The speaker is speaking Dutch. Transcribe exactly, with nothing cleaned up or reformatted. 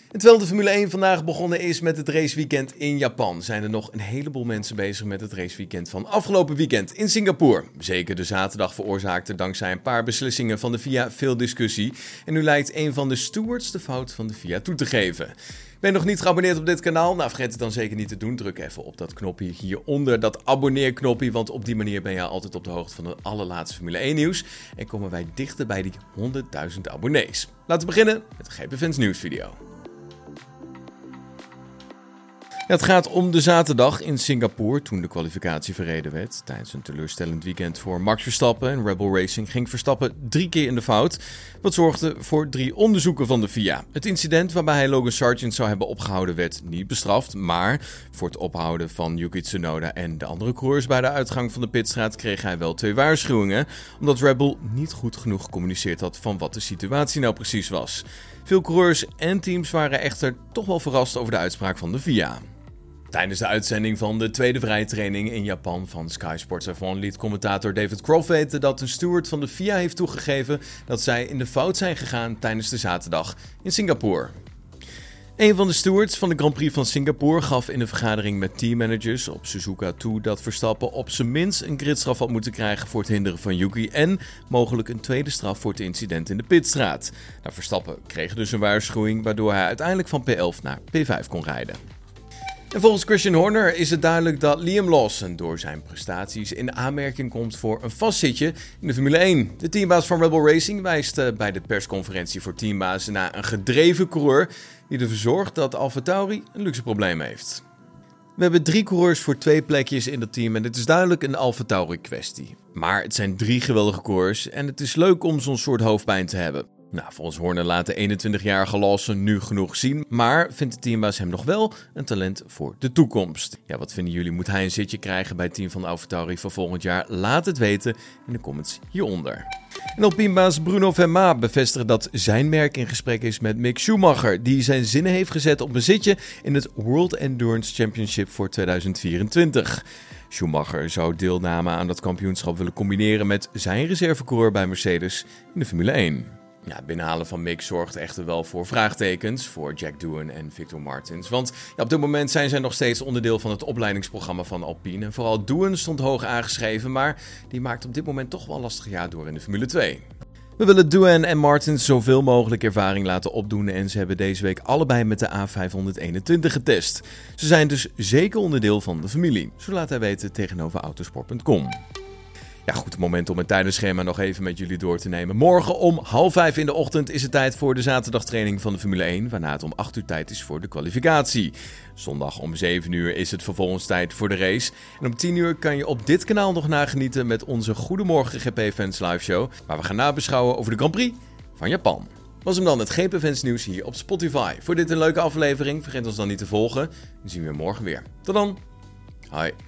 En terwijl de Formule één vandaag begonnen is met het raceweekend in Japan, zijn er nog een heleboel mensen bezig met het raceweekend van afgelopen weekend in Singapore. Zeker de zaterdag veroorzaakte dankzij een paar beslissingen van de F I A veel discussie. En nu lijkt een van de stewards de fout van de F I A toe te geven. Ben je nog niet geabonneerd op dit kanaal? Nou, vergeet het dan zeker niet te doen. Druk even op dat knopje hieronder, dat abonneerknopje, want op die manier ben je altijd op de hoogte van het allerlaatste Formule één nieuws. En komen wij dichter bij die honderdduizend abonnees. Laten we beginnen met de G P Fans nieuwsvideo. Ja, het gaat om de zaterdag in Singapore, toen de kwalificatie verreden werd. Tijdens een teleurstellend weekend voor Max Verstappen en Red Bull Racing ging Verstappen drie keer in de fout. Wat zorgde voor drie onderzoeken van de F I A. Het incident waarbij hij Logan Sargeant zou hebben opgehouden werd niet bestraft. Maar voor het ophouden van Yuki Tsunoda en de andere coureurs bij de uitgang van de pitstraat kreeg hij wel twee waarschuwingen. Omdat Red Bull niet goed genoeg gecommuniceerd had van wat de situatie nou precies was. Veel coureurs en teams waren echter toch wel verrast over de uitspraak van de F I A. Tijdens de uitzending van de tweede vrije training in Japan van Sky Sports F één liet commentator David Croft weten dat een steward van de F I A heeft toegegeven dat zij in de fout zijn gegaan tijdens de zaterdag in Singapore. Een van de stewards van de Grand Prix van Singapore gaf in een vergadering met teammanagers op Suzuka toe dat Verstappen op zijn minst een gridstraf had moeten krijgen voor het hinderen van Yuki en mogelijk een tweede straf voor het incident in de pitstraat. Nou, Verstappen kreeg dus een waarschuwing waardoor hij uiteindelijk van P elf naar P vijf kon rijden. En volgens Christian Horner is het duidelijk dat Liam Lawson door zijn prestaties in aanmerking komt voor een vastzitje in de Formule één. De teambaas van Red Bull Racing wijst bij de persconferentie voor teambazen naar een gedreven coureur die ervoor zorgt dat AlphaTauri een luxe probleem heeft. We hebben drie coureurs voor twee plekjes in het team en dit is duidelijk een AlphaTauri kwestie. Maar het zijn drie geweldige coureurs en het is leuk om zo'n soort hoofdpijn te hebben. Nou, volgens Horner laat de eenentwintigjarige Lawson nu genoeg zien, maar vindt de teambaas hem nog wel een talent voor de toekomst. Ja, wat vinden jullie? Moet hij een zitje krijgen bij het team van AlphaTauri voor volgend jaar? Laat het weten in de comments hieronder. En Alpinebaas Bruno Verma bevestigt dat zijn merk in gesprek is met Mick Schumacher, die zijn zinnen heeft gezet op een zitje in het World Endurance Championship voor tweeduizend vierentwintig. Schumacher zou deelname aan dat kampioenschap willen combineren met zijn reservecoureur bij Mercedes in de Formule één. Ja, het binnenhalen van Mick zorgt echter wel voor vraagtekens voor Jack Doohan en Victor Martins. Want ja, op dit moment zijn zij nog steeds onderdeel van het opleidingsprogramma van Alpine. En vooral Doohan stond hoog aangeschreven, maar die maakt op dit moment toch wel een lastig jaar door in de Formule twee. We willen Doohan en Martins zoveel mogelijk ervaring laten opdoen en ze hebben deze week allebei met de A vijfhonderdeenentwintig getest. Ze zijn dus zeker onderdeel van de familie, zo laat hij weten tegenover autosport punt com. Ja, goed moment om het tijdenschema nog even met jullie door te nemen. Morgen om half vijf in de ochtend is het tijd voor de zaterdagtraining van de Formule één, waarna het om acht uur tijd is voor de kwalificatie. Zondag om zeven uur is het vervolgens tijd voor de race. En om tien uur kan je op dit kanaal nog nagenieten met onze Goedemorgen G P Fans live show, waar we gaan nabeschouwen over de Grand Prix van Japan. Was hem dan het G P Fans nieuws hier op Spotify. Voor dit een leuke aflevering, vergeet ons dan niet te volgen. Dan zien we je morgen weer. Tot dan. Hoi.